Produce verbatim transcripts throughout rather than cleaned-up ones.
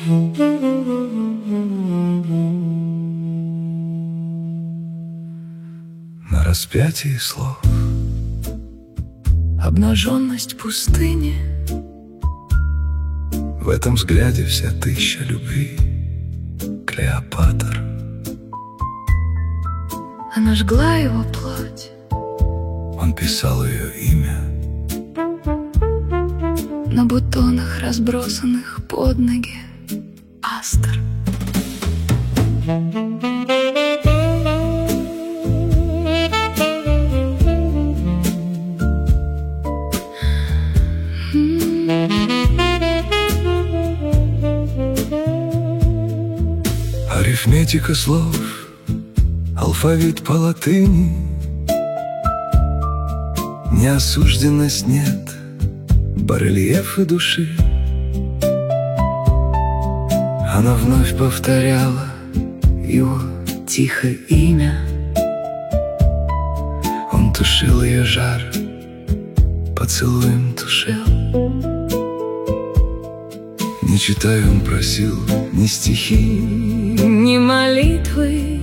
На распятии слов обнаженность пустыни. В этом взгляде вся тысяча любви. Клеопатр. Она жгла его плоть. Он писал ее имя на бутонах, разбросанных под ноги астр. Арифметика слов, алфавит по латыни. Неосужденность нет, барельефы души. Она вновь повторяла его тихое имя. Он тушил ее жар, поцелуем тушил. Не читая, он просил ни стихи, ни молитвы.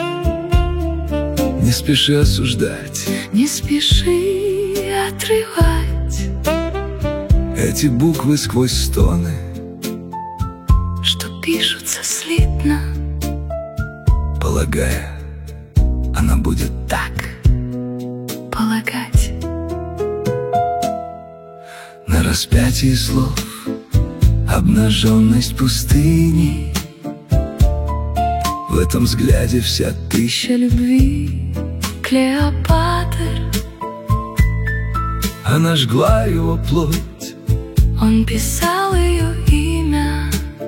Не спеши осуждать, не спеши отрывать эти буквы сквозь стоны, что пишутся слитно, полагая, она будет так полагать. На распятии слов обнаженность пустыни. В этом взгляде вся тысяча любви. Клеопатр. Она жгла его плоть. Он писал ее имя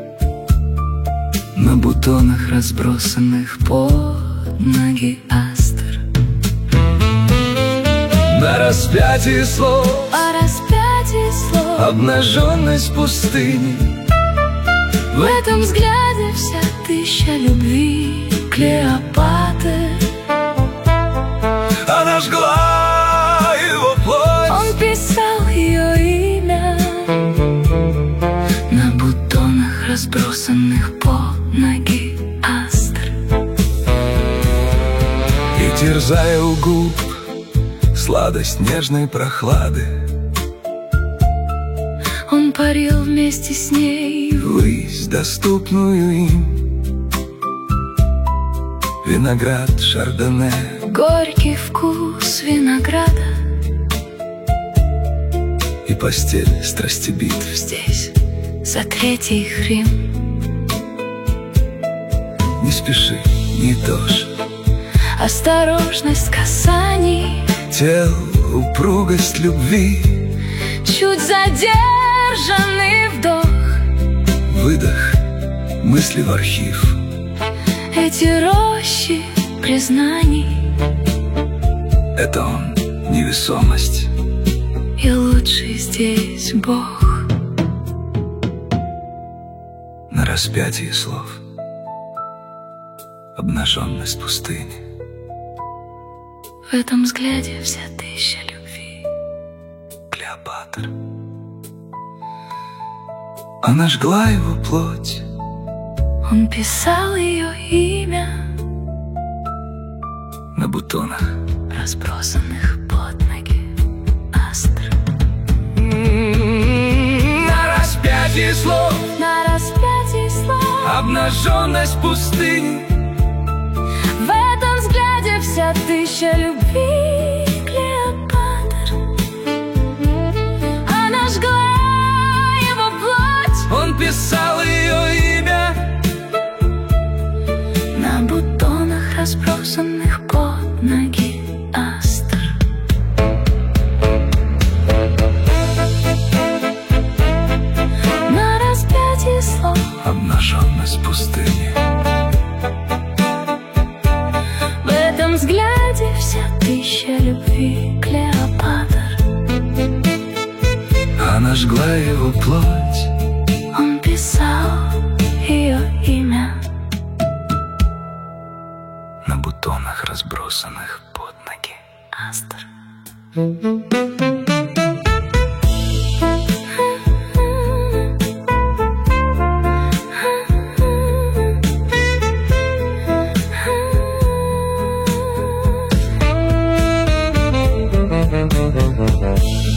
на бутонах, разбросанных под ноги астр. На распятии слов, о распятии слов, обнаженность пустыни. В этом взгляде вся тысяча любви. Клеопатр. Она жгла его плоть. Он писал ее имя на бутонах, разбросанных под ноги астр. И терзая у губ сладость нежной прохлады, он парил вместе с ней ввысь, доступную им. Виноград шардоне, горький вкус винограда. И постель страсти битв здесь, за третий Рим. Не спеши, не дождь, осторожность касаний, тел, упругость любви, чуть задержанный вдох, выдох, мысли в архив. Эти рощи признаний, это он, невесомость. И лучший здесь Бог. На распятии слов обнаженность пустыни. В этом взгляде вся тысяча любви. Клеопатр. Она жгла его плоть. Он писал ее имя на бутонах, разбросанных под ноги астр. На распятии слов, на распятии слов, обнаженность пустыни. В этом взгляде вся тысяча любви. Клеопатр. Она жгла его плоть. Он писал ее имя на бутонах, разбросанных под ноги астр. На распятии слов, обнаженность пустыни. в этом взгляде вся тысяча любви. Клеопатр. Она жгла его плоть. Он писал ее имя на бутонах, разбросанных под ноги астр. Thank